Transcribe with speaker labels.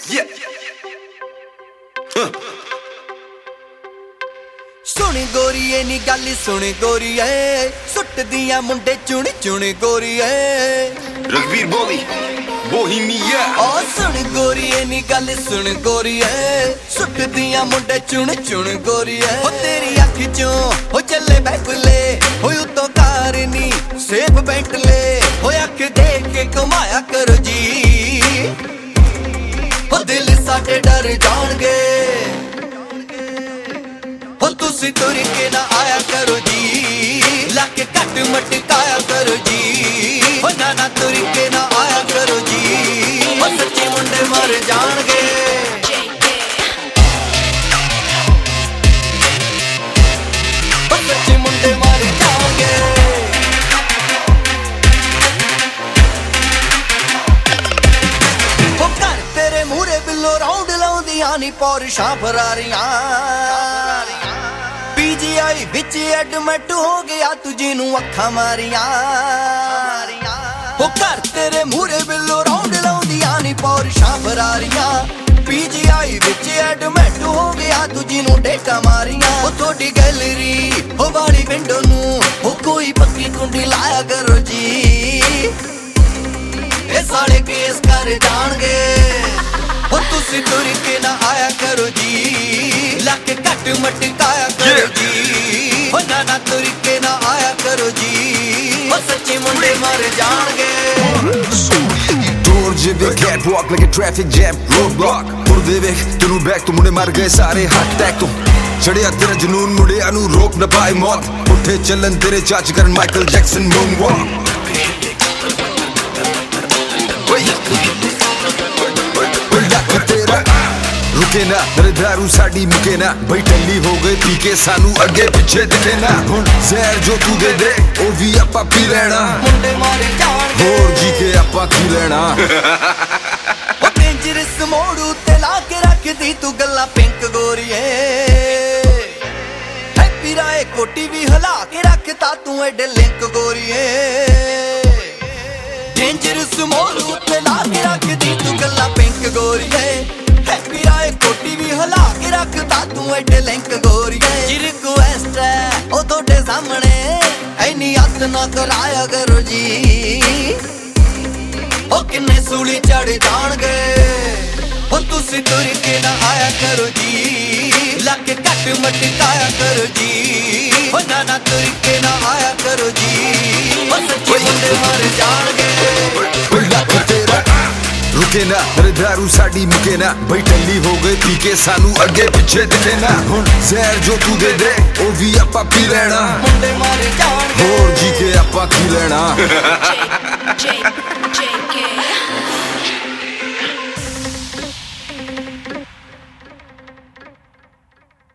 Speaker 1: सुनी गोरीए नी गल सुन गोरीए सुट दिया मुंडे चुन चुन गोरीए
Speaker 2: रघुवीर बोली बोहीमिया
Speaker 1: ओ सुन गोरीए नी गल सुन गोरीए सुट दिया मुंडे चुन चुन गोरीए ओ तेरी अख चों ओ चले बैकुले ओ उतो कार नी सेफ बेंटले ओ अख देख के घुमाया करो जी ओ दिल साडे डर जाणगे तुसी तुर के ना आया करो जी लाके कट मटकाया करो जी ना तुर के ना आया करो जी सच्चे मुंडे मर जाणगे सच्चे मुंडे मर जाणगे घर तेरे मूहरे बिल्लो राउंड लाउंदियां नी पौरशां फरारियां पीजीआई विच एडमिट हो गया तुझी नू अखा मारियां घर तेरे मूहरे बिल्लो राउंड लाउंदियां नी पौरशां फरारियां पीजीआई विच एडमिट हो गया तुझी नू डेका मारियां थोड़ी गैलरी ओ वाली विंडो नू ओ कोई पक्की कुंडी लाया करो जी ए साले केस कर जाणगे तुसी तुर के ना आया करो जी लाके कट मटकाया करो जी ना तुर के ना आया करो जी सच्चे मुंडे मर जाणगे
Speaker 2: जिदे catwalk like a traffic jam roadblock मुड़दे वेख तेनू बैक तो मुंडे मर गए सारे हार्ट अटैक तो चढ़िया तेरा जुनून मुंडिया नू रोक ना पाए मौत उठे चलन तेरे चाच करन माइकल जैक्सन मूनवॉक रुके ना तेरे दारू साड़ी मुके ना भाई टल्ली हो गए पी के सानू अगे पिछे दिखे ना हुण जहर जो तू दे दे ओ भी आपां पी लेना
Speaker 1: मुंडे मारे जाणगे
Speaker 2: होर जी के आपां की लेना
Speaker 1: ओ डेंजरस मोड़ उत्ते ला के रखदी तू गल्ला पिंक गोरीए हैप्पी राय कोटी भी हिला के रखता तू एडे लिंक गोरीए डेंजरस मोड़ उत्ते ला के रखदी तू गल्ला पिंक गोरीए हैप्पी राय कोटी भी हिला के रखता तू एडे लिंक गोरीए जी रिक्वेस्ट है ओ तोड़े सामने ऐनी हथ ना कराया करो जी ओ किन्ने सूली चढ़ जाणगे ओ तुसी तुर के ना आया करो जी लाके कट मटकाया करो जी ना तुर के ना आया करो जी सच्चे मुंडे मर जाणगे
Speaker 2: रुके ना तेरे दारू साड़ी मुके ना भाई टल्ली हो गए पी के सानू अगे पिछे दिखे ना हुण जहर जो तू दे दे ओ भी आपां पी लेना
Speaker 1: मुंडे मारे जाणगे
Speaker 2: होर जी के आपां की लेना